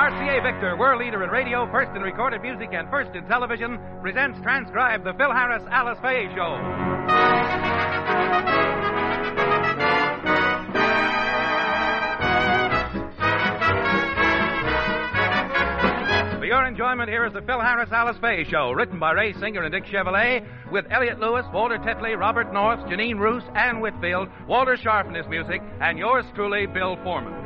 RCA Victor, world leader in radio, first in recorded music, and first in television, presents transcribed the Phil Harris Alice Faye Show. For your enjoyment, here is the Phil Harris Alice Faye Show, written by Ray Singer and Dick Chevillet, with Elliot Lewis, Walter Tetley, Robert North, Janine Roos, Ann Whitfield, Walter Sharp in his music, and yours truly, Bill Foreman.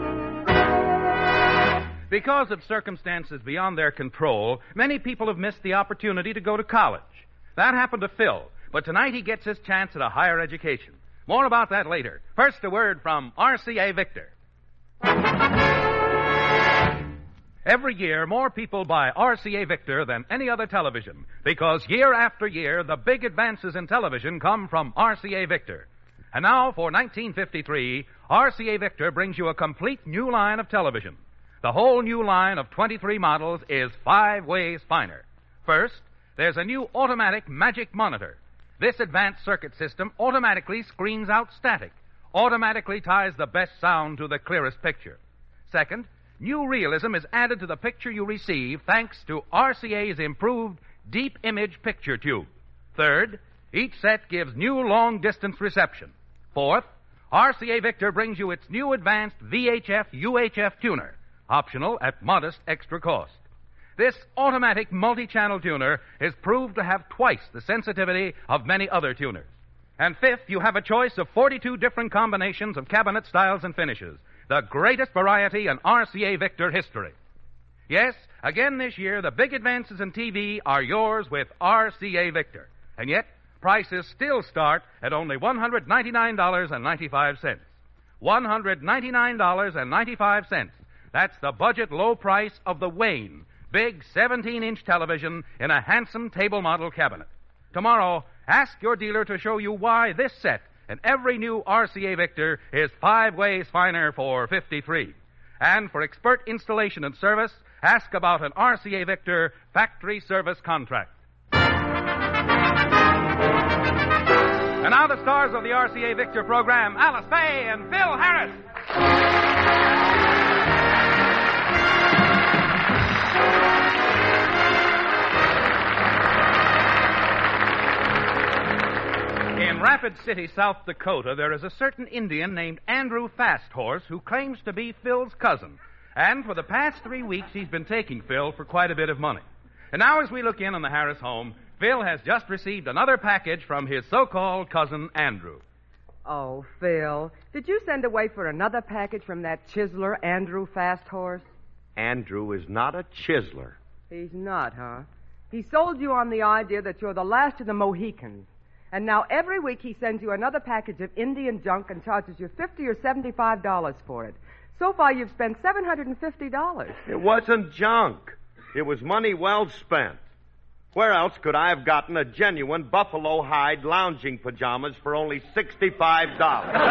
Because of circumstances beyond their control, many people have missed the opportunity to go to college. That happened to Phil, but tonight he gets his chance at a higher education. More about that later. First, a word from RCA Victor. Every year, more people buy RCA Victor than any other television, because year after year, the big advances in television come from RCA Victor. And now, for 1953, RCA Victor brings you a complete new line of television. The whole new line of 23 models is 5 ways finer. First, there's a new automatic magic monitor. This advanced circuit system automatically screens out static, automatically ties the best sound to the clearest picture. Second, new realism is added to the picture you receive thanks to RCA's improved deep image picture tube. Third, each set gives new long-distance reception. Fourth, RCA Victor brings you its new advanced VHF-UHF tuner, optional at modest extra cost. This automatic multi-channel tuner is proved to have twice the sensitivity of many other tuners. And fifth, you have a choice of 42 different combinations of cabinet styles and finishes, the greatest variety in RCA Victor history. Yes, again this year, the big advances in TV are yours with RCA Victor. And yet, prices still start at only $199.95. $199.95. That's the budget low price of the Wayne, big 17-inch television in a handsome table model cabinet. Tomorrow, ask your dealer to show you why this set and every new RCA Victor is 5 ways finer for $53. And for expert installation and service, ask about an RCA Victor factory service contract. And now the stars of the RCA Victor program, Alice Faye and Phil Harris. In Rapid City, South Dakota, there is a certain Indian named Andrew Fasthorse who claims to be Phil's cousin. And for the past 3 weeks, he's been taking Phil for quite a bit of money. And now as we look in on the Harris home, Phil has just received another package from his so-called cousin, Andrew. Oh, Phil, did you send away for another package from that chiseler, Andrew Fasthorse? Andrew is not a chiseler. He's not, huh? He sold you on the idea that you're the last of the Mohicans. And now every week he sends you another package of Indian junk and charges you $50 or $75 for it. So far you've spent $750. It wasn't junk. It was money well spent. Where else could I have gotten a genuine buffalo hide lounging pajamas for only $65?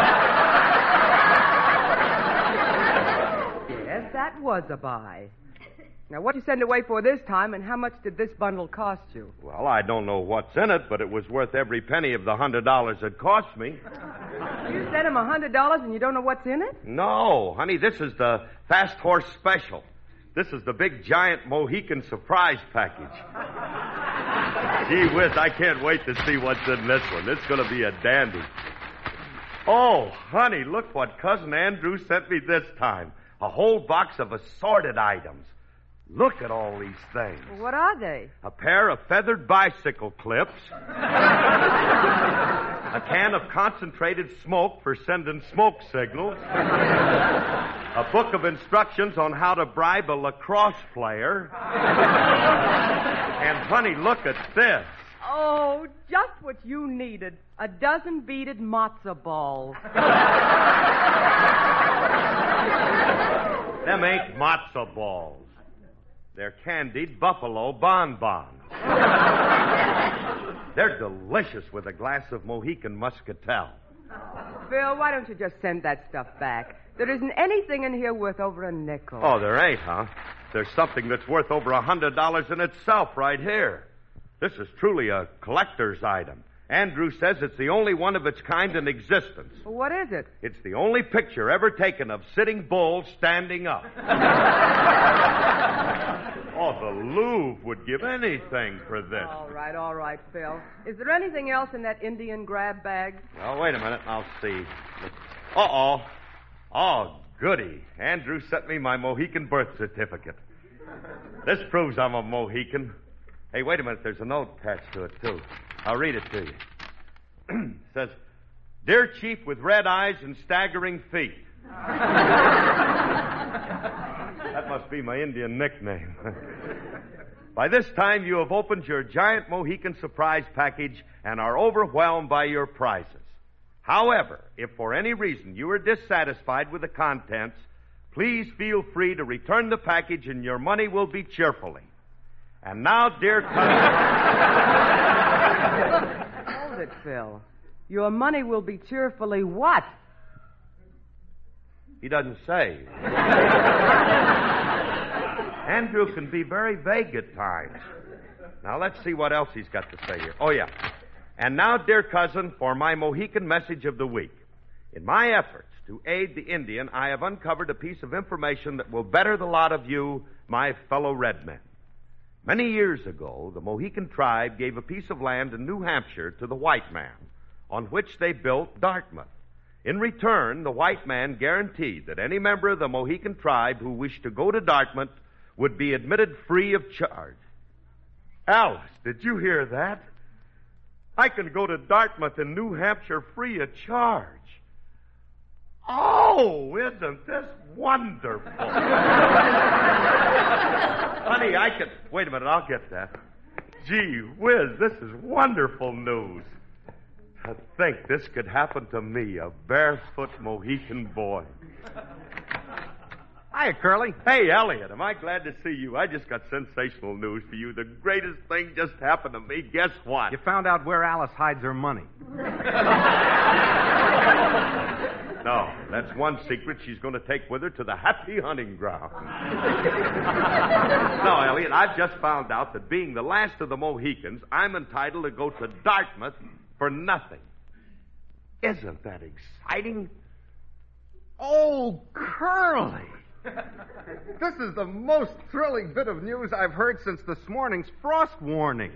Yes, that was a buy. Now, what did you send away for this time, and how much did this bundle cost you? Well, I don't know what's in it, but it was worth every penny of the $100 it cost me. You sent him $100 and you don't know what's in it? No, honey, this is the Fast Horse Special. This is the big, giant Mohican surprise package. Gee whiz, I can't wait to see what's in this one. It's going to be a dandy. Oh, honey, look what Cousin Andrew sent me this time. A whole box of assorted items. Look at all these things. What are they? A pair of feathered bicycle clips. A can of concentrated smoke for sending smoke signals. A book of instructions on how to bribe a lacrosse player. And, honey, look at this. Oh, just what you needed. A dozen beaded matzo balls. Them ain't matzo balls. They're candied buffalo bonbons. They're delicious with a glass of Mohican muscatel. Phil, why don't you just send that stuff back? There isn't anything in here worth over a nickel. Oh, there ain't, huh? There's something that's worth over $100 in itself right here. This is truly a collector's item. Andrew says it's the only one of its kind in existence. Well, what is it? It's the only picture ever taken of Sitting Bull standing up. Oh, the Louvre would give anything for this. All right, Phil. Is there anything else in that Indian grab bag? Well, wait a minute. I'll see. Uh-oh. Oh, goody. Andrew sent me my Mohican birth certificate. This proves I'm a Mohican. Hey, wait a minute. There's a note attached to it, too. I'll read it to you. It says, Dear Chief with red eyes and staggering feet. That must be my Indian nickname. By this time, you have opened your giant Mohican surprise package and are overwhelmed by your prizes. However, if for any reason you are dissatisfied with the contents, please feel free to return the package and your money will be cheerfully. And now, dear cousin... Hold it, Phil. Your money will be cheerfully what? He doesn't say. Andrew can be very vague at times. Now, let's see what else he's got to say here. Oh, yeah. And now, dear cousin, for my Mohican message of the week. In my efforts to aid the Indian, I have uncovered a piece of information that will better the lot of you, my fellow red men. Many years ago, the Mohican tribe gave a piece of land in New Hampshire to the white man, on which they built Dartmouth. In return, the white man guaranteed that any member of the Mohican tribe who wished to go to Dartmouth would be admitted free of charge. Alice, did you hear that? I can go to Dartmouth in New Hampshire free of charge. Oh, isn't this wonderful? Honey, I can... Wait a minute, I'll get that. Gee whiz, this is wonderful news. I think this could happen to me, a barefoot Mohican boy. Hiya, Curly. Hey, Elliot, am I glad to see you? I just got sensational news for you. The greatest thing just happened to me. Guess what? You found out where Alice hides her money. No, that's one secret she's going to take with her to the happy hunting ground. No, Elliot, I've just found out that being the last of the Mohicans, I'm entitled to go to Dartmouth for nothing. Isn't that exciting? Oh, Curly. This is the most thrilling bit of news I've heard since this morning's frost warning.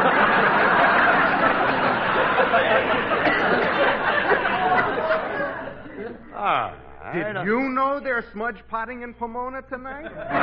Did you know they're smudge potting in Pomona tonight?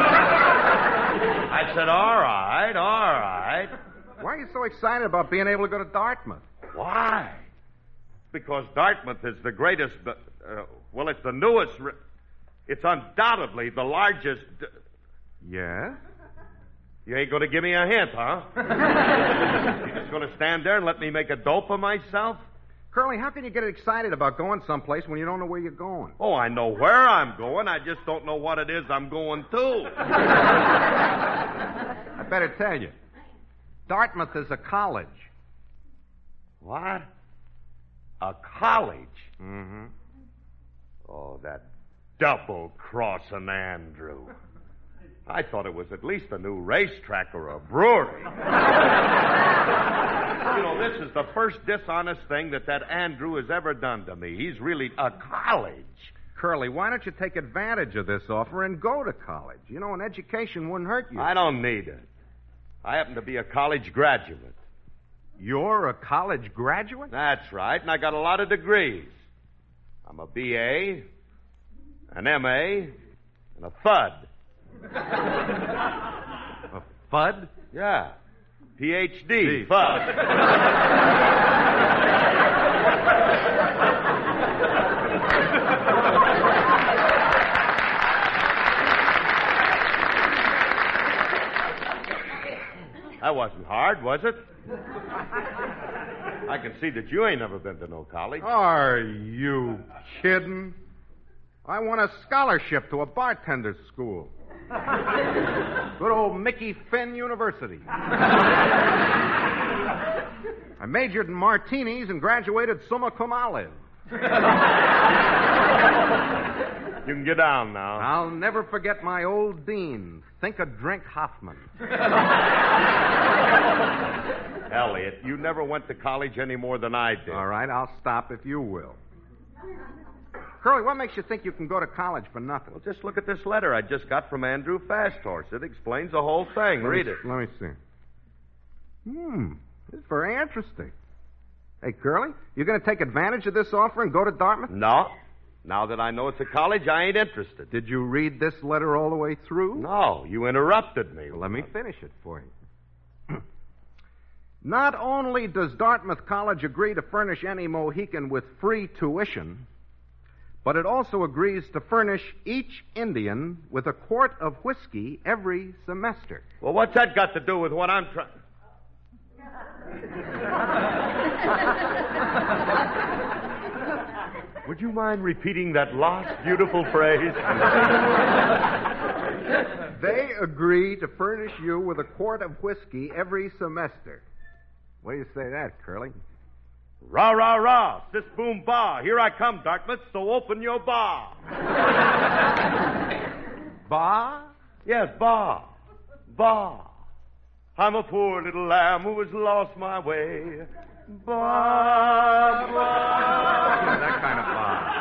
I said, all right. Why are you so excited about being able to go to Dartmouth? Why? Because Dartmouth is the greatest... well, it's the newest... It's undoubtedly the largest... Yeah? You ain't going to give me a hint, huh? You're just going to stand there and let me make a dope of myself? Curly, how can you get excited about going someplace when you don't know where you're going? Oh, I know where I'm going. I just don't know what it is I'm going to. I better tell you. Dartmouth is a college. What? A college? Mm-hmm. Oh, that double-crossing Andrew. I thought it was at least a new racetrack or a brewery. You know, this is the first dishonest thing that Andrew has ever done to me. He's really a college. Curly, why don't you take advantage of this offer and go to college? You know, an education wouldn't hurt you. I don't need it. I happen to be a college graduate. You're a college graduate? That's right, and I got a lot of degrees. I'm a B.A., an M.A., and a Thud. A Fud? Yeah. Ph.D. Fud. That wasn't hard, was it? I can see that you ain't never been to no college. Are you kidding? I won a scholarship to a bartender's school. Good old Mickey Finn University. I majored in martinis and graduated summa cum laude. You can get down now. I'll never forget my old dean, Think a Drink Hoffman. Elliot, you never went to college any more than I did. All right, I'll stop if you will. Curly, what makes you think you can go to college for nothing? Well, just look at this letter I just got from Andrew Fasthorse. It explains the whole thing. Read it. Let me see. This is very interesting. Hey, Curly, you going to take advantage of this offer and go to Dartmouth? No. Now that I know it's a college, I ain't interested. Did you read this letter all the way through? No, you interrupted me. Well, let me finish it for you. Not only does Dartmouth College agree to furnish any Mohican with free tuition, but it also agrees to furnish each Indian with a quart of whiskey every semester. Well, what's that got to do with what I'm trying... Would you mind repeating that last beautiful phrase? They agree to furnish you with a quart of whiskey every semester. What do you say to that, Curly? Rah, rah, rah. Sis, boom, bah. Here I come, Dartmouth, so open your bar. Bah? Yes, bah. Bah. I'm a poor little lamb who has lost my way. Bah, bah. That kind of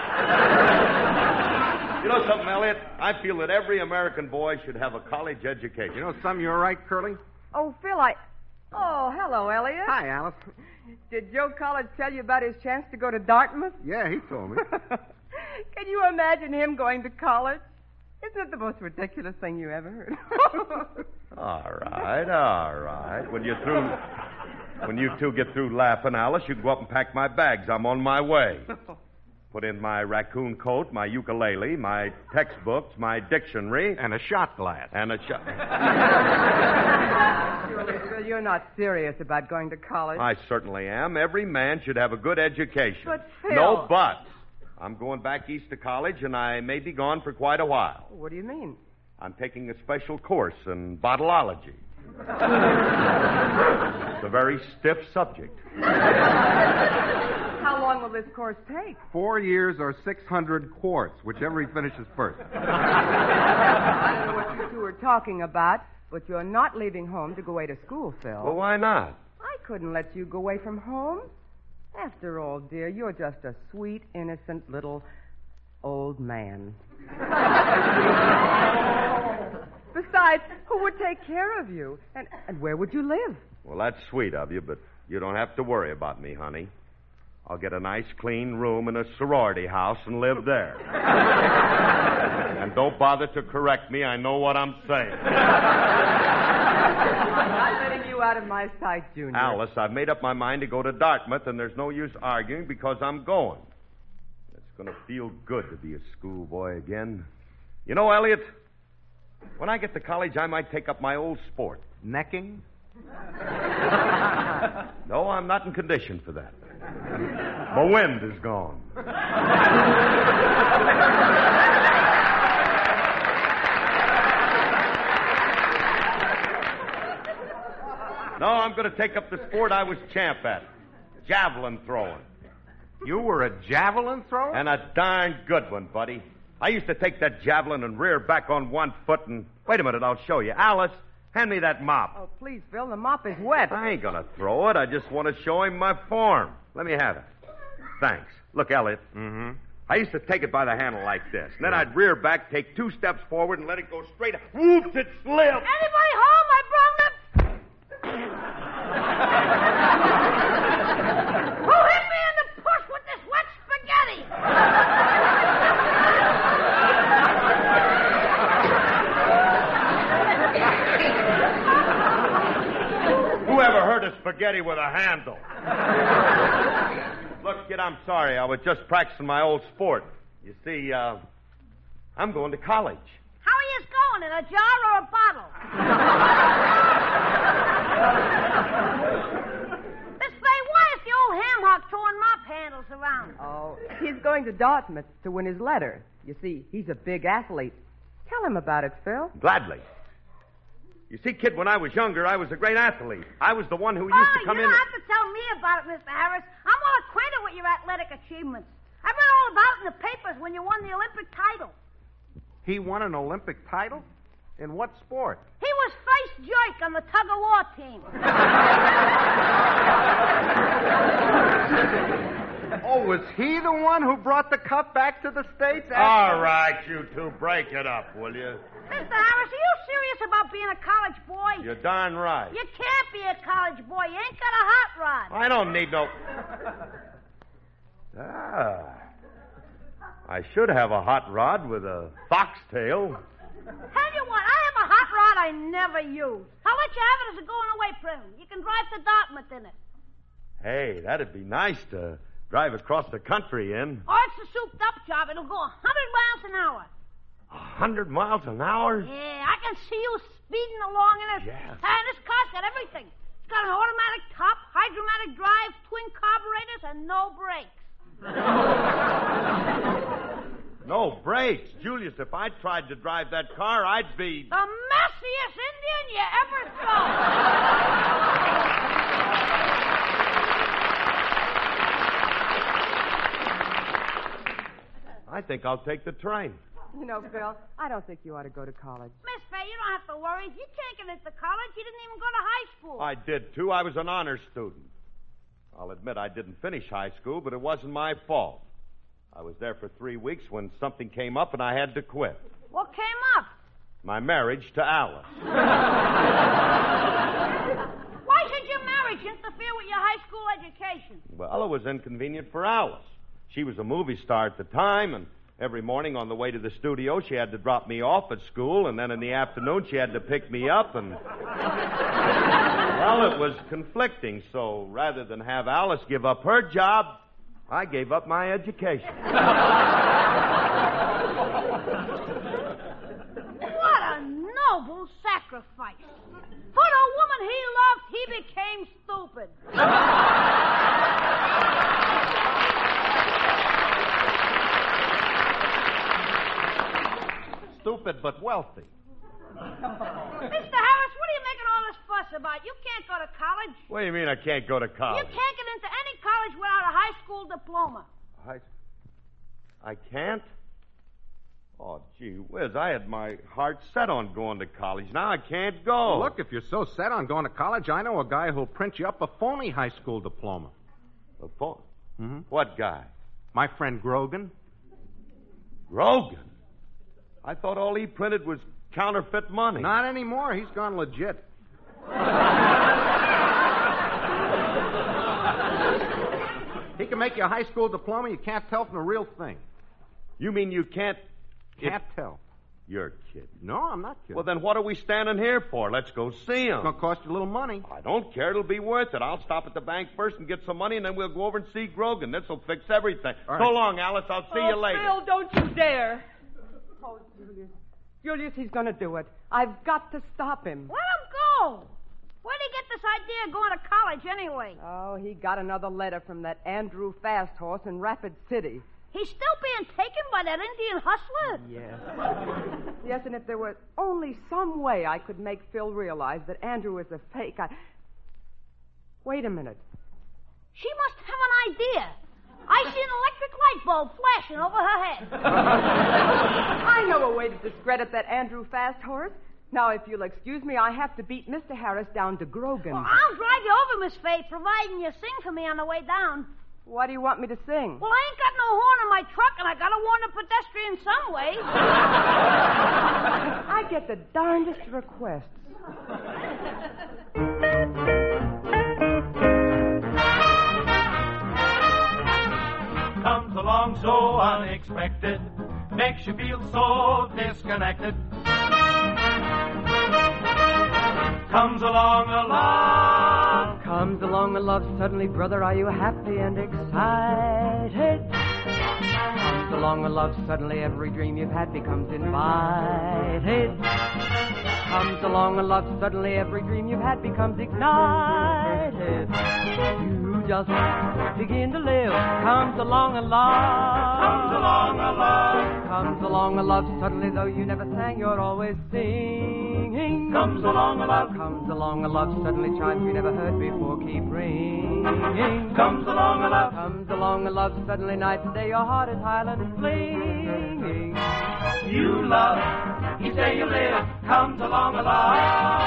bah. You know something, Elliot? I feel that every American boy should have a college education. You know something, you're right, Curly? Oh, Phil, Oh, hello, Elliot. Hi, Alice. Did Joe College tell you about his chance to go to Dartmouth? Yeah, he told me. Can you imagine him going to college? Isn't it the most ridiculous thing you ever heard? All right. When you two get through laughing, Alice, you can go up and pack my bags. I'm on my way. Put in my raccoon coat, my ukulele, my textbooks, my dictionary. And a shot glass. Surely, Phil, you're not serious about going to college. I certainly am. Every man should have a good education. But, Phil... No buts. I'm going back east to college, and I may be gone for quite a while. What do you mean? I'm taking a special course in bottleology. It's a very stiff subject. How long will this course take? 4 years or 600 quarts, whichever he finishes first. I don't know what you two are talking about, but you're not leaving home to go away to school, Phil. Well, why not? I couldn't let you go away from home. After all, dear, you're just a sweet, innocent little old man. Besides, who would take care of you? And where would you live? Well, that's sweet of you, but you don't have to worry about me, honey. I'll get a nice, clean room in a sorority house and live there. And don't bother to correct me. I know what I'm saying. I'm not letting you out of my sight, Junior. Alice, I've made up my mind to go to Dartmouth, and there's no use arguing because I'm going. It's going to feel good to be a schoolboy again. You know, Elliot, when I get to college, I might take up my old sport. Necking? No, I'm not in condition for that. My wind is gone. No, I'm going to take up the sport I was champ at. Javelin throwing. You were a javelin thrower? And a darn good one, buddy. I used to take that javelin and rear back on one foot and... Wait a minute, I'll show you. Alice, hand me that mop. Oh, please, Phil, the mop is wet. I ain't going to throw it. I just want to show him my form. Let me have it. Thanks. Look, Elliot. Mm-hmm. I used to take it by the handle like this. And then I'd rear back, take 2 steps forward, and let it go straight. Whoops, it slipped. Anybody home? I brought them. Who hit me in the push with this wet spaghetti? Whoever heard of spaghetti with a handle? Look, kid, I'm sorry. I was just practicing my old sport. You see, I'm going to college. How are you going? In a jar or a bottle? This way, why is the old ham hock throwing mop handles around? Oh, he's going to Dartmouth to win his letter. You see, he's a big athlete. Tell him about it, Phil. Gladly. You see, kid, when I was younger, I was a great athlete. I was the one who used to come you in... don't have to tell me about it, Mr. Harris. I'm well acquainted with your athletic achievements. I read all about it in the papers when you won the Olympic title. He won an Olympic title? In what sport? He was first this jerk on the tug-of-war team. Oh, was he the one who brought the cup back to the States? All right, you two, break it up, will you? Mr. Harris, are you serious about being a college boy? You're darn right. You can't be a college boy. You ain't got a hot rod. I don't need no... I should have a hot rod with a foxtail. Tell you what, I have a hot rod I never use. I'll let you have it as a going-away present. You can drive to Dartmouth in it. Hey, that'd be nice to drive across the country in. Oh, it's a souped-up job. It'll go 100 miles an hour. 100 miles an hour? Yeah, I can see you speeding along in it. Yeah. And this car's got everything. It's got an automatic top, hydromatic drive, twin carburetors, and no brakes. No brakes. Julius, if I tried to drive that car, I'd be... The messiest Indian you ever saw. I think I'll take the train. You know, Phil, I don't think you ought to go to college. Miss Fay, you don't have to worry. You can't get into college. You didn't even go to high school. I did, too. I was an honor student. I'll admit I didn't finish high school, but it wasn't my fault. I was there for 3 weeks when something came up and I had to quit. What came up? My marriage to Alice. Why should your marriage interfere with your high school education? Well, it was inconvenient for Alice. She was a movie star at the time, and every morning on the way to the studio, she had to drop me off at school, and then in the afternoon, she had to pick me up, and... Well, it was conflicting, so rather than have Alice give up her job, I gave up my education. What a noble sacrifice. For the woman he loved, he became stupid. Stupid but wealthy. Mr. Harris, what are you making all this fuss about? You can't go to college. What do you mean I can't go to college? You can't get into any college without a high school diploma. I can't? Oh, gee whiz, I had my heart set on going to college. Now I can't go. Look, if you're so set on going to college, I know a guy who'll print you up a phony high school diploma. A phone? Mm-hmm. What guy? My friend Grogan. Grogan? I thought all he printed was counterfeit money. Not anymore. He's gone legit. He can make you a high school diploma. You can't tell from the real thing. You mean you can't... Can't tell. You're kidding. No, I'm not kidding. Well, then what are we standing here for? Let's go see him. It's going to cost you a little money. I don't care. It'll be worth it. I'll stop at the bank first and get some money, and then we'll go over and see Grogan. This'll fix everything. All So right. long, Alice. I'll see you later. Phil, don't you dare. Oh, Julius. Julius, he's going to do it. I've got to stop him. Let him go. Where'd he get this idea of going to college anyway? Oh, he got another letter from that Andrew Fast Horse in Rapid City. He's still being taken by that Indian hustler? Yes. Yes, and if there were only some way I could make Phil realize that Andrew is a fake, Wait a minute. She must have an idea. I see an electric light bulb flashing over her head. I know a way to discredit that Andrew Fast Horse. Now, if you'll excuse me, I have to beat Mr. Harris down to Grogan. Well, I'll drive you over, Miss Fay, providing you sing for me on the way down. What do you want me to sing? Well, I ain't got no horn in my truck, and I gotta warn the pedestrian some way. I get the darndest requests. Comes along so unexpected, makes you feel so disconnected. Comes along a love. Comes along a love suddenly, brother, are you happy and excited? Comes along a love suddenly, every dream you've had becomes invited. Comes along a love suddenly, every dream you've had becomes ignited. You just begin to live. Comes along a love. Comes along a love. Comes along a love suddenly, though you never sang, you're always singing. Comes along a love. Comes along a love suddenly, chimes we never heard before keep ringing. Comes along a love. Comes along a love suddenly, night and day your heart is Highland flinging. you love, each day you live comes along alive.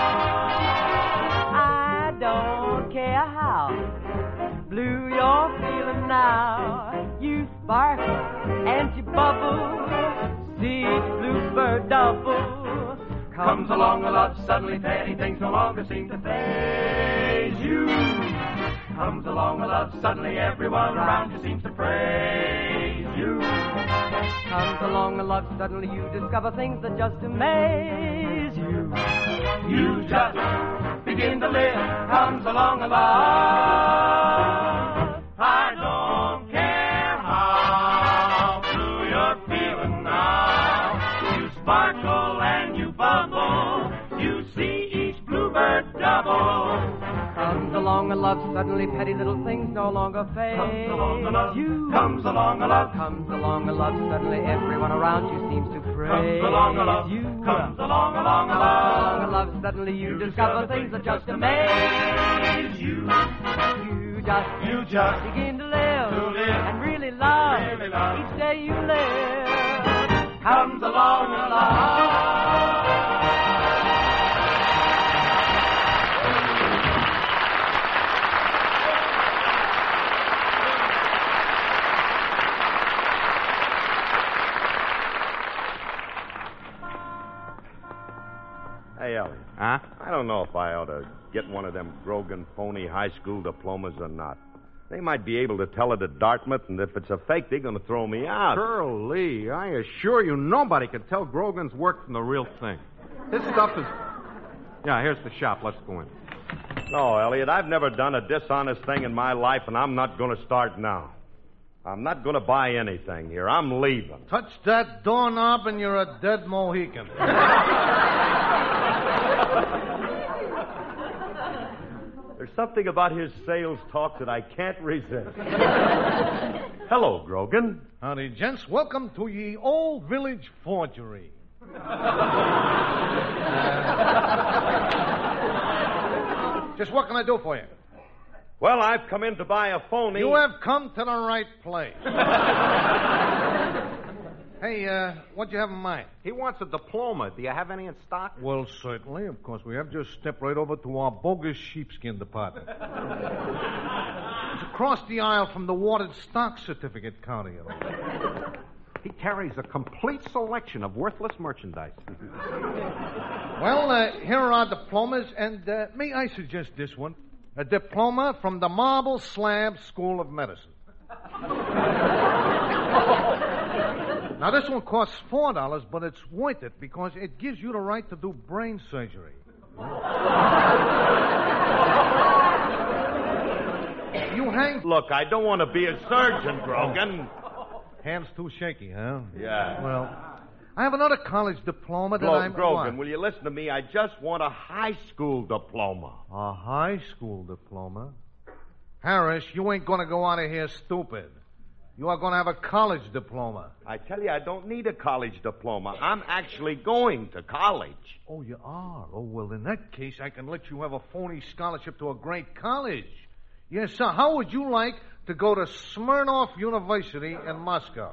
I don't care how blue you're feeling now. You sparkle and you bubble. See each bluebird double. Comes along a love, suddenly petty things no longer seem to faze you. Comes along a love, suddenly everyone around you seems to praise you. Comes along a love, suddenly you discover things that just amaze you. You just begin to live, comes along a love. I don't care how blue you're feeling now. You sparkle and you bubble. You see each bluebird double. Comes along a love, suddenly petty little things no longer faze Comes along a love, you. comes along a love. Comes along a love, suddenly everyone around you seems to praise Comes along a love, you. comes along a love. Along a love, suddenly you discover things that just amaze you. You just begin to live, and really love, each day you live. Comes along a love. Hey, Elliot. Huh? I don't know if I ought to get one of them Grogan phony high school diplomas or not. They might be able to tell it at Dartmouth, and if it's a fake, they're going to throw me out. Curly, I assure you nobody can tell Grogan's work from the real thing. His stuff is... Yeah, here's the shop. Let's go in. No, Elliot, I've never done a dishonest thing in my life, and I'm not going to start now. I'm not going to buy anything here. I'm leaving. Touch that doorknob and you're a dead Mohican. There's something about his sales talk that I can't resist. Hello, Grogan. Howdy, gents. Welcome to ye Old Village Forgery. Just what can I do for you? Well, I've come in to buy a phony. You have come to the right place. Hey, what'd you have in mind? He wants a diploma. Do you have any in stock? Well, certainly. Of course, we have. Just step right over to our bogus sheepskin department. It's across the aisle from the watered stock certificate counter, you know. He carries a complete selection of worthless merchandise. Well, here are our diplomas, and may I suggest this one? A diploma from the Marble Slab School of Medicine. Now, this one costs $4, but it's worth it because it gives you the right to do brain surgery. You hang... Look, I don't want to be a surgeon, Grogan. Hands too shaky, huh? Yeah. Well, I have another college diploma that I'm... Grogan, what? will you listen to me? I just want a high school diploma. A high school diploma? Harris, you ain't going to go out of here stupid. You are going to have a college diploma. I tell you, I don't need a college diploma. I'm actually going to college. Oh, you are? Oh, well, in that case, I can let you have a phony scholarship to a great college. Yes, sir. How would you like to go to Smirnoff University in Moscow?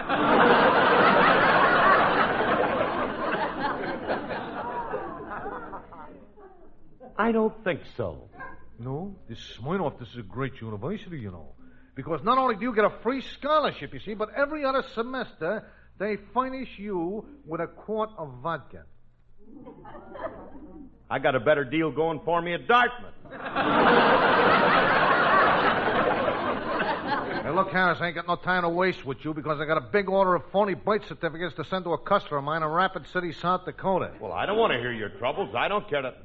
I don't think so. No? This Smirnoff, this is a great university, you know. Because not only do you get a free scholarship, you see, but every other semester they furnish you with a quart of vodka. I got a better deal going for me at Dartmouth. Hey, look, Harris, I ain't got no time to waste with you because I got a big order of phony birth certificates to send to a customer of mine in Rapid City, South Dakota. Well, I don't want to hear your troubles. I don't care to...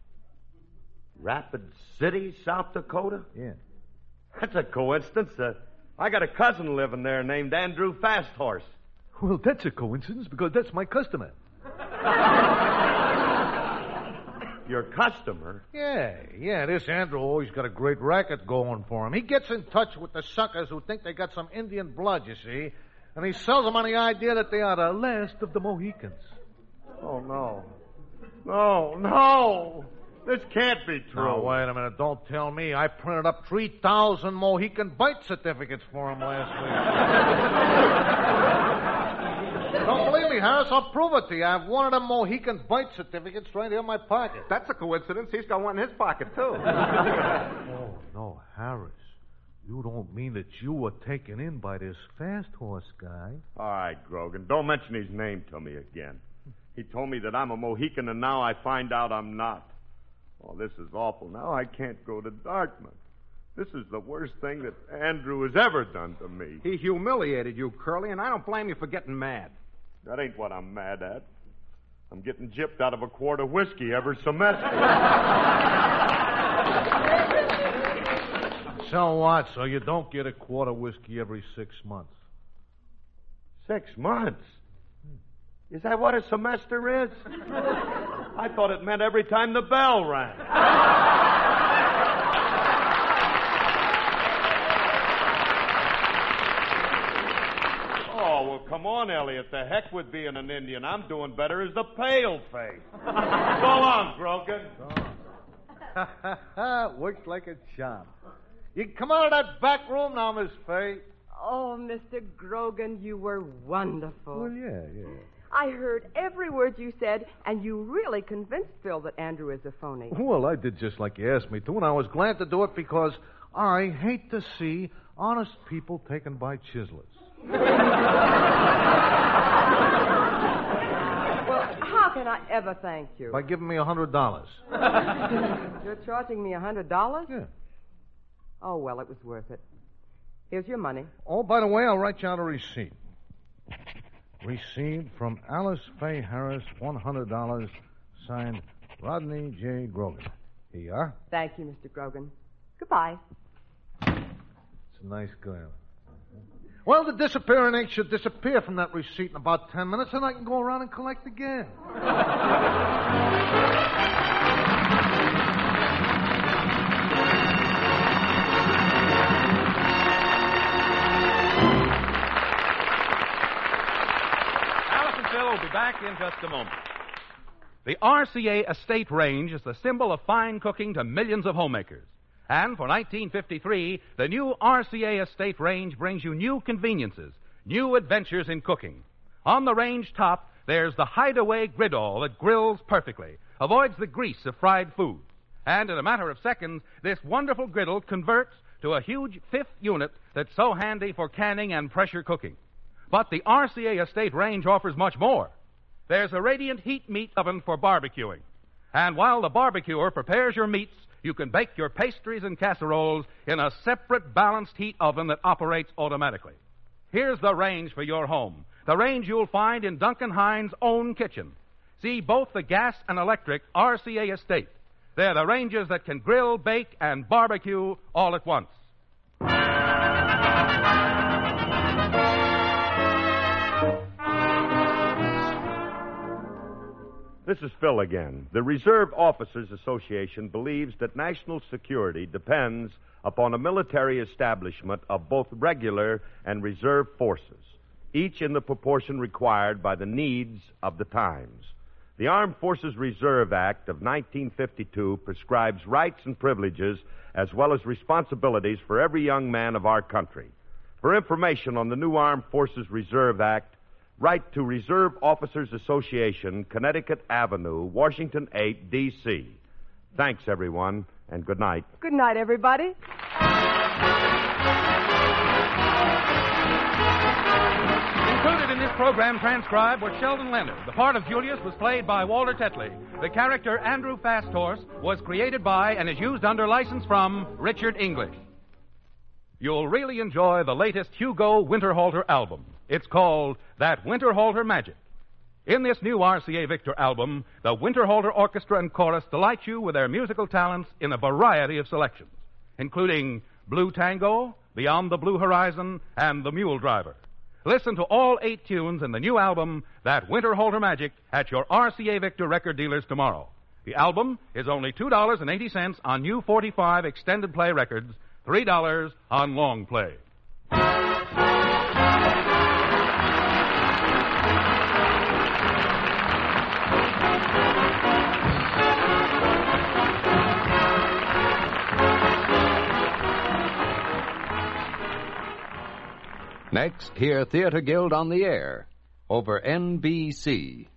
Rapid City, South Dakota? Yeah. That's a coincidence. I got a cousin living there named Andrew Fasthorse. Well, that's a coincidence because that's my customer. Your customer? Yeah, this Andrew always got a great racket going for him. He gets in touch with the suckers who think they got some Indian blood, you see, and he sells them on the idea that they are the last of the Mohicans. Oh, no. No. This can't be true. Now, wait a minute. Don't tell me. I printed up 3,000 Mohican birth certificates for him last week. Don't believe me? me, Harris. I'll prove it to you. I have one of them Mohican birth certificates right here in my pocket. That's a coincidence. He's got one in his pocket, too. Oh, no, Harris. You don't mean that you were taken in by this fast horse guy? All right, Grogan, don't mention his name to me again. He told me that I'm a Mohican, and now I find out I'm not. Oh, this is awful. Now I can't go to Dartmouth. This is the worst thing that Andrew has ever done to me. He humiliated you, Curly, and I don't blame you for getting mad. That ain't what I'm mad at. I'm getting gypped out of a quart of whiskey every semester. So what? So you don't get a quart of whiskey every 6 months? 6 months? Is that what a semester is? I thought it meant every time the bell rang. Oh, well, come on, Elliot. The heck with being an Indian. I'm doing better as the pale face. So long, Grogan. Works like a charm. You can come out of that back room now, Miss Fay. Oh, Mr. Grogan, you were wonderful. Well, yeah. I heard every word you said, and you really convinced Phil that Andrew is a phony. Well, I did just like you asked me to, and I was glad to do it because I hate to see honest people taken by chiselers. Well, how can I ever thank you? By giving me $100. You're charging me $100? Yeah. Oh, well, it was worth it. Here's your money. Oh, by the way, I'll write you out a receipt. Received from Alice Faye Harris, $100, signed Rodney J. Grogan. Here you are. Thank you, Mr. Grogan. Goodbye. It's a nice girl. Well, the disappearing ink should disappear from that receipt in about 10 minutes, and I can go around and collect again. We'll be back in just a moment. The RCA Estate Range is the symbol of fine cooking to millions of homemakers. And for 1953, the new RCA Estate Range brings you new conveniences, new adventures in cooking. On the range top, there's the Hideaway Griddle that grills perfectly, avoids the grease of fried foods. And in a matter of seconds, this wonderful griddle converts to a huge fifth unit that's so handy for canning and pressure cooking. But the RCA Estate Range offers much more. There's a radiant heat meat oven for barbecuing. And while the barbecuer prepares your meats, you can bake your pastries and casseroles in a separate balanced heat oven that operates automatically. Here's the range for your home. The range you'll find in Duncan Hines' own kitchen. See both the gas and electric RCA Estate. They're the ranges that can grill, bake, and barbecue all at once. This is Phil again. The Reserve Officers Association believes that national security depends upon a military establishment of both regular and reserve forces, each in the proportion required by the needs of the times. The Armed Forces Reserve Act of 1952 prescribes rights and privileges as well as responsibilities for every young man of our country. For information on the new Armed Forces Reserve Act, write to Reserve Officers Association, Connecticut Avenue, Washington 8, D.C. Thanks, everyone, and good night. Good night, everybody. Included in this program transcribed was Sheldon Leonard. The part of Julius was played by Walter Tetley. The character Andrew Fasthorse was created by and is used under license from Richard English. You'll really enjoy the latest Hugo Winterhalter album. It's called That Winterhalter Magic. In this new RCA Victor album, the Winterhalter Orchestra and Chorus delight you with their musical talents in a variety of selections, including Blue Tango, Beyond the Blue Horizon, and The Mule Driver. Listen to all 8 tunes in the new album, That Winterhalter Magic, at your RCA Victor record dealers tomorrow. The album is only $2.80 on new 45 extended play records, $3 on long play. Next, hear Theater Guild on the Air. over NBC.